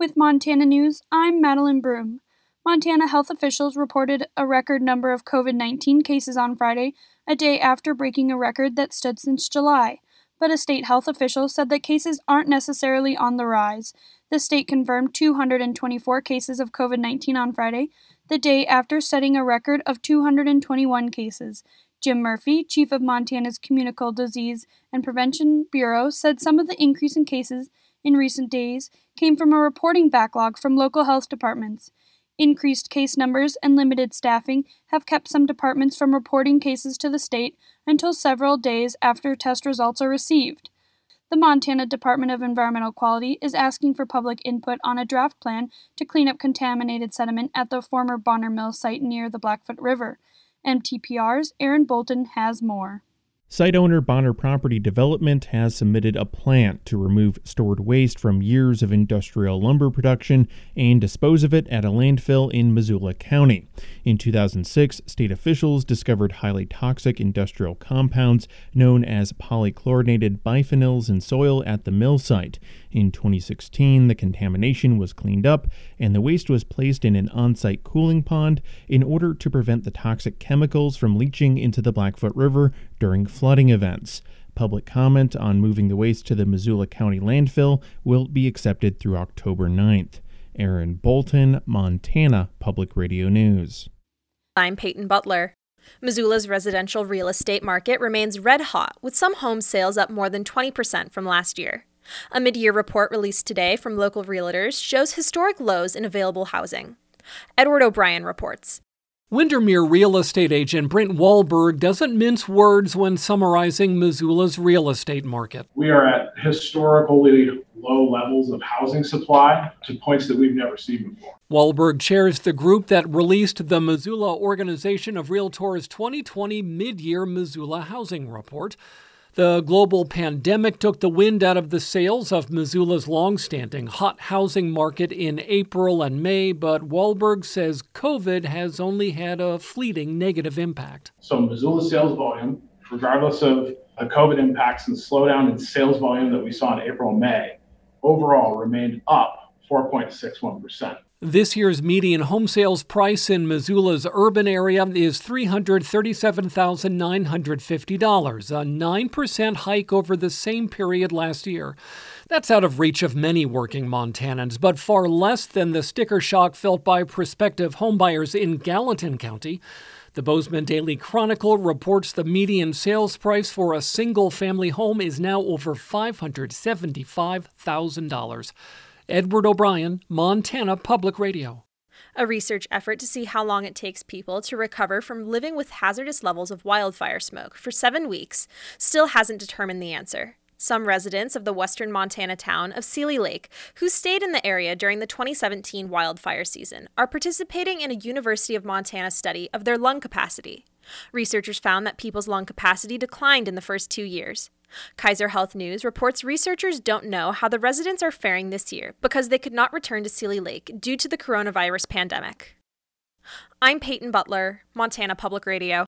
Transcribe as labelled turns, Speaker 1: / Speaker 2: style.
Speaker 1: With Montana News, I'm Madeline Broom. Montana health officials reported a record number of COVID-19 cases on Friday, a day after breaking a record that stood since July. But a state health official said that cases aren't necessarily on the rise. The state confirmed 224 cases of COVID-19 on Friday, the day after setting a record of 221 cases. Jim Murphy, chief of Montana's Communicable Disease and Prevention Bureau, said some of the increase in cases in recent days came from a reporting backlog from local health departments. Increased case numbers and limited staffing have kept some departments from reporting cases to the state until several days after test results are received. The Montana Department of Environmental Quality is asking for public input on a draft plan to clean up contaminated sediment at the former Bonner Mill site near the Blackfoot River. MTPR's Aaron Bolton has more.
Speaker 2: Site owner Bonner Property Development has submitted a plan to remove stored waste from years of industrial lumber production and dispose of it at a landfill in Missoula County. In 2006, state officials discovered highly toxic industrial compounds known as polychlorinated biphenyls in soil at the mill site. In 2016, the contamination was cleaned up and the waste was placed in an on-site cooling pond in order to prevent the toxic chemicals from leaching into the Blackfoot River during flooding events. Public comment on moving the waste to the Missoula County landfill will be accepted through October 9th. Aaron Bolton, Montana Public Radio News.
Speaker 3: I'm Peyton Butler. Missoula's residential real estate market remains red hot, with some home sales up more than 20% from last year. A mid-year report released today from local realtors shows historic lows in available housing. Edward O'Brien reports.
Speaker 4: Windermere real estate agent Brent Wahlberg doesn't mince words when summarizing Missoula's real estate market.
Speaker 5: We are at historically low levels of housing supply to points that we've never seen before.
Speaker 4: Wahlberg chairs the group that released the Missoula Organization of Realtors 2020 Mid-Year Missoula Housing Report. The global pandemic took the wind out of the sails of Missoula's long-standing hot housing market in April and May, but Wahlberg says COVID has only had a fleeting negative impact.
Speaker 5: So Missoula sales volume, regardless of the COVID impacts and slowdown in sales volume that we saw in April and May, overall remained up 4.61%.
Speaker 4: This year's median home sales price in Missoula's urban area is $337,950, a 9% hike over the same period last year. That's out of reach of many working Montanans, but far less than the sticker shock felt by prospective homebuyers in Gallatin County. The Bozeman Daily Chronicle reports the median sales price for a single-family home is now over $575,000. Edward O'Brien, Montana Public Radio.
Speaker 3: A research effort to see how long it takes people to recover from living with hazardous levels of wildfire smoke for 7 weeks still hasn't determined the answer. Some residents of the western Montana town of Seeley Lake, who stayed in the area during the 2017 wildfire season, are participating in a University of Montana study of their lung capacity. Researchers found that people's lung capacity declined in the first 2 years. Kaiser Health News reports researchers don't know how the residents are faring this year because they could not return to Seeley Lake due to the coronavirus pandemic. I'm Peyton Butler, Montana Public Radio.